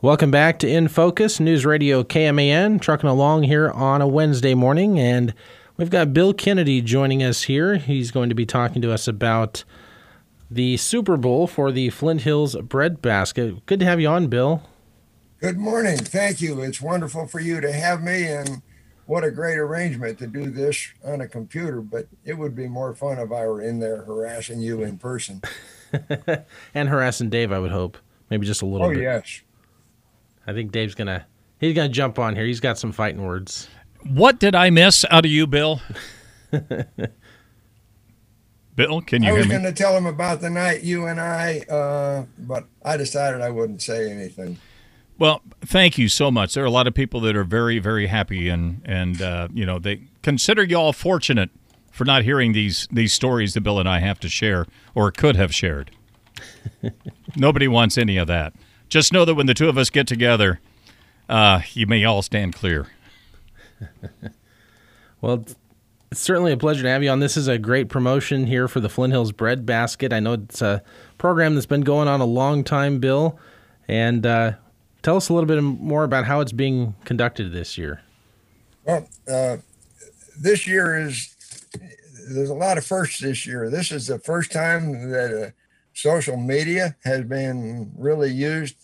Welcome back to In Focus, News Radio KMAN, trucking along here on a Wednesday morning, and we've got Bill Kennedy joining us here. He's going to be talking to us about the Super Bowl for the Flint Hills Breadbasket. Good to have you on, Bill. Good morning. Thank you. It's wonderful for you to have me, and what a great arrangement to do this on a computer, but it would be more fun if I were in there harassing you in person. And harassing Dave, I would hope. Maybe just a little bit. Oh, yes. I think Dave's he's gonna jump on here. He's got some fighting words. What did I miss out of you, Bill? Bill, can you hear me? I was going to tell him about the night you and I, but I decided I wouldn't say anything. Well, thank you so much. There are a lot of people that are very, very happy, and they consider you all fortunate for not hearing these stories that Bill and I have to share or could have shared. Nobody wants any of that. Just know that when the two of us get together, you may all stand clear. Well, it's certainly a pleasure to have you on. This is a great promotion here for the Flint Hills Breadbasket. I know it's a program that's been going on a long time, Bill. And tell us a little bit more about how it's being conducted this year. Well, this year there's a lot of firsts this year. This is the first time that social media has been really used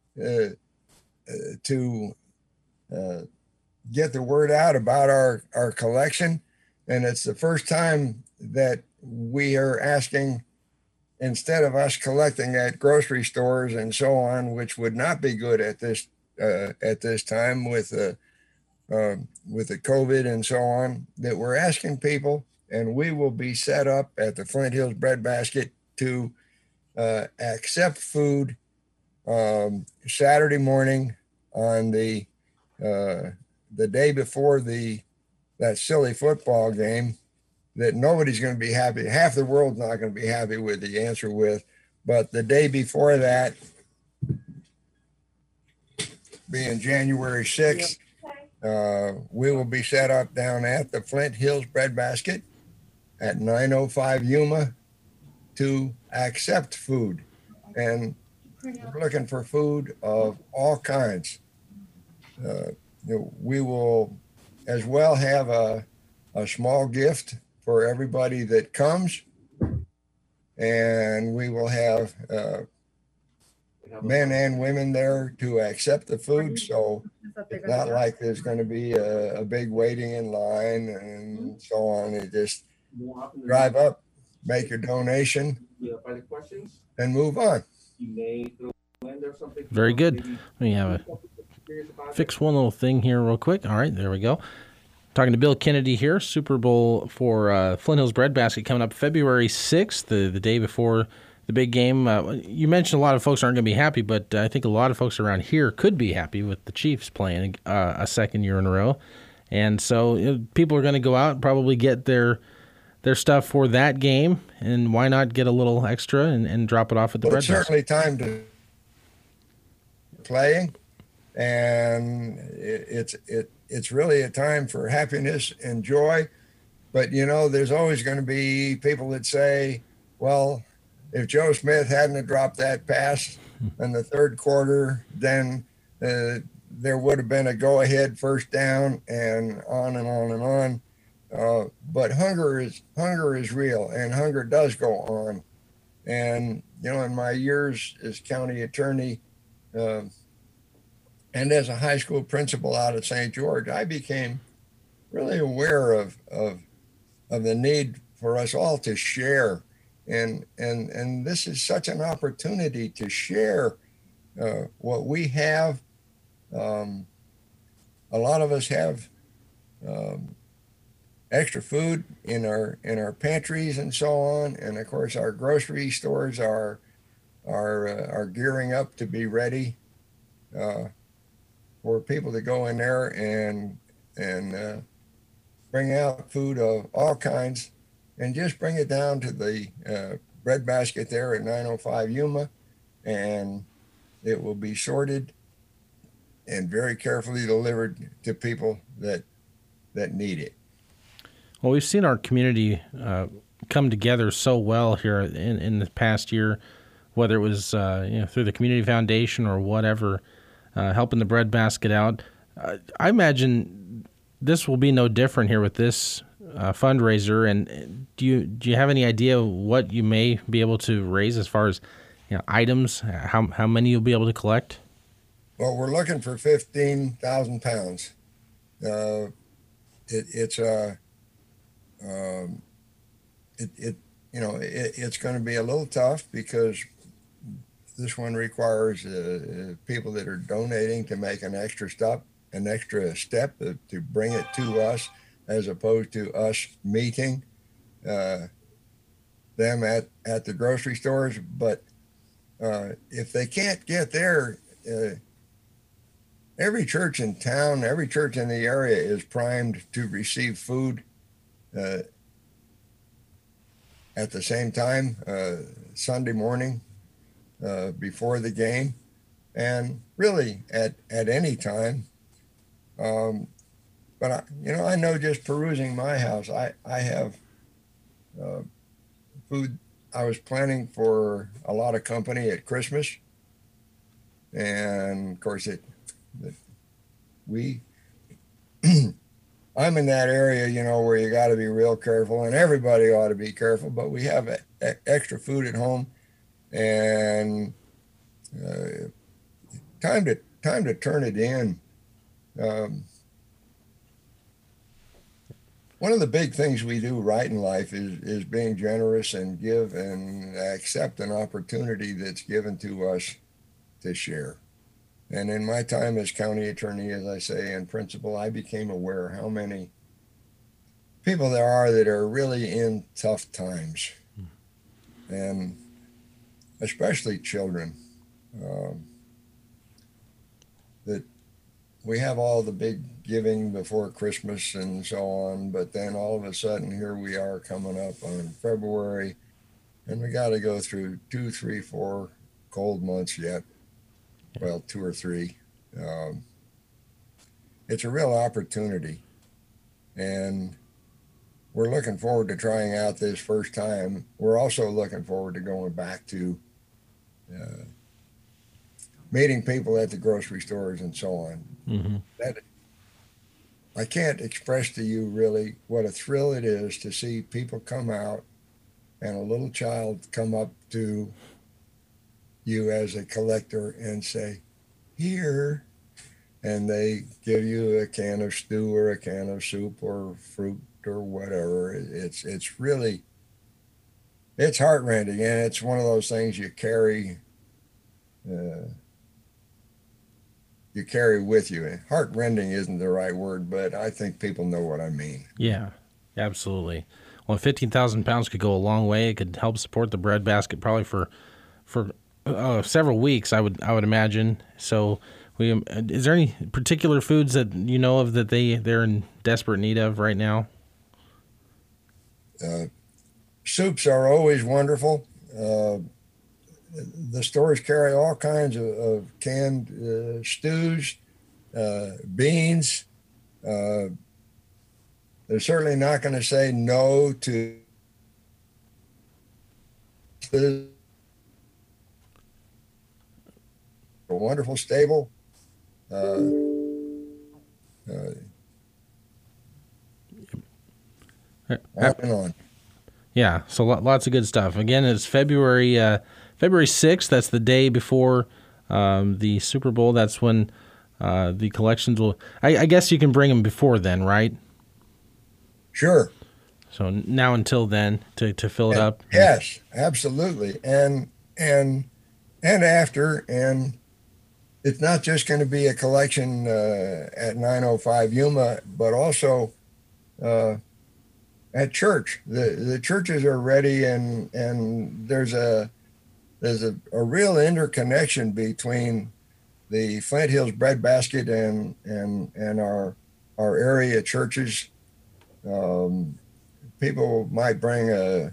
to get the word out about our collection. And it's the first time that we are asking, instead of us collecting at grocery stores and so on, which would not be good at this time with the COVID and so on, that we're asking people, and we will be set up at the Flint Hills Breadbasket to accept food Saturday morning on the day before that silly football game that nobody's going to be happy. Half the world's not going to be happy with the answer with, but the day before that, being January 6th, we will be set up down at the Flint Hills Breadbasket at 905 Yuma to accept food. And we're looking for food of all kinds. We will as well have a small gift for everybody that comes, and we will have men and women there to accept the food. So it's not like there's going to be a big waiting in line and so on. You just drive up, make your donation, and move on. Very good. Let me fix one little thing here real quick. All right, there we go. Talking to Bill Kennedy here. Super Bowl for Flint Hills Breadbasket coming up February 6th, the day before the big game. You mentioned a lot of folks aren't going to be happy, but I think a lot of folks around here could be happy with the Chiefs playing a second year in a row. And so people are going to go out and probably get their stuff for that game, and why not get a little extra and drop it off at the breadbasket? It's certainly time to playing, and it's really a time for happiness and joy. But, there's always going to be people that say, well, if Joe Smith hadn't have dropped that pass in the third quarter, then there would have been a go-ahead first down, and on and on and on. But hunger is real, and hunger does go on. And, in my years as county attorney, and as a high school principal out of St. George, I became really aware of the need for us all to share. And this is such an opportunity to share what we have. A lot of us have extra food in our pantries and so on. And of course, our grocery stores are gearing up to be ready for people to go in there and bring out food of all kinds, and just bring it down to the breadbasket there at 905 Yuma, and it will be sorted and very carefully delivered to people that need it. Well, we've seen our community come together so well here in the past year, whether it was through the Community Foundation or whatever. helping the breadbasket out. I imagine this will be no different here with this fundraiser. And do you have any idea what you may be able to raise as far as items? How many you'll be able to collect? Well, we're looking for 15,000 pounds. It's going to be a little tough because this one requires people that are donating to make an extra step to bring it to us, as opposed to us meeting them at the grocery stores. But if they can't get there, every church in town, every church in the area is primed to receive food at the same time, Sunday morning before the game, and really at any time. But I know, just perusing my house, I have food. I was planning for a lot of company at Christmas, and of course I'm in that area, where you got to be real careful, and everybody ought to be careful, but we have extra food at home, and time to turn it in. One of the big things we do right in life is being generous and give and accept an opportunity that's given to us to share. And in my time as county attorney, as I say, and principal, I became aware how many people there are that are really in tough times, and especially children. That we have all the big giving before Christmas and so on, but then all of a sudden here we are coming up on February, and we got to go through 2, 3, 4 cold months yet. Well, 2 or 3. It's a real opportunity, and we're looking forward to trying out this first time. We're also looking forward to going back to meeting people at the grocery stores and so on. Mm-hmm. That I can't express to you really what a thrill it is to see people come out and a little child come up to you as a collector and say, "Here," and they give you a can of stew or a can of soup or fruit or whatever. It's really, it's heartrending, and it's one of those things you carry with you. Heartrending isn't the right word, but I think people know what I mean. Yeah, absolutely. Well, 15,000 pounds could go a long way. It could help support the breadbasket probably for several weeks, I would imagine. So, is there any particular foods that you know of that they're in desperate need of right now? Soups are always wonderful. The stores carry all kinds of canned stews, beans. They're certainly not going to say no to a wonderful stable. On and on. Yeah, so lots of good stuff. Again, it's February 6th. That's the day before the Super Bowl. That's when the collections will. I guess you can bring them before then, right? Sure. So now until then to fill it up. Yes, absolutely, and after, and it's not just going to be a collection at 905 Yuma, but also at church. The churches are ready, and there's a real interconnection between the Flint Hills Breadbasket and our area churches. People might bring a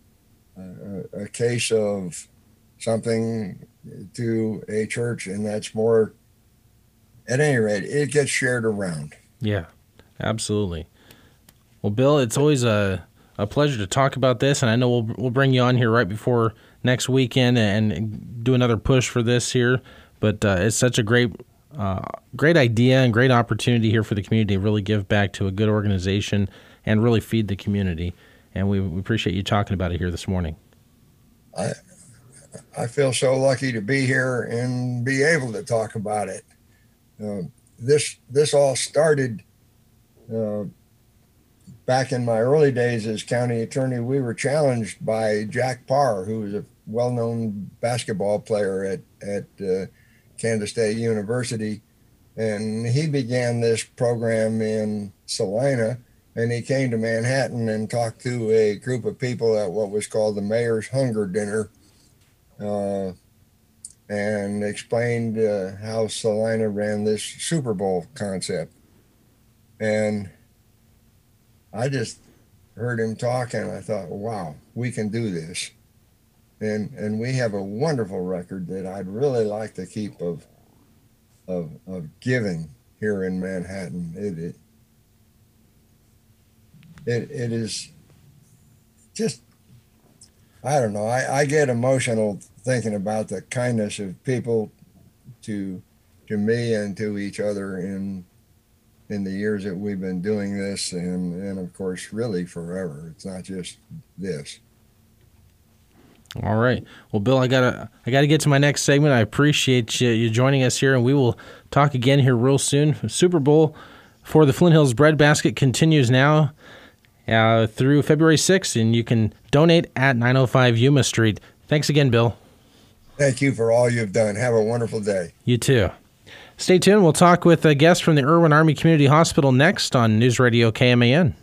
case of something to a church, and that's more. At any rate, it gets shared around. Yeah, absolutely. Well, Bill, it's always a pleasure to talk about this, and I know we'll bring you on here right before next weekend and do another push for this here. But it's such a great great idea and great opportunity here for the community to really give back to a good organization and really feed the community. And we appreciate you talking about it here this morning. I feel so lucky to be here and be able to talk about it. This all started back in my early days as county attorney. We were challenged by Jack Parr, who was a well-known basketball player at Kansas State University, and he began this program in Salina, and he came to Manhattan and talked to a group of people at what was called the Mayor's Hunger Dinner, and explained how Salina ran this Super Bowl concept. And I just heard him talk, and I thought, wow, we can do this. And we have a wonderful record that I'd really like to keep of giving here in Manhattan. It is just, I don't know. I get emotional thinking about the kindness of people to me and to each other in the years that we've been doing this, and of course, really forever. It's not just this. All right. Well, Bill, I gotta get to my next segment. I appreciate you joining us here, and we will talk again here real soon. Super Bowl for the Flint Hills Breadbasket continues now through February 6th, and you can donate at 905 Yuma Street. Thanks again, Bill. Thank you for all you've done. Have a wonderful day. You too. Stay tuned. We'll talk with a guest from the Irwin Army Community Hospital next on News Radio KMAN.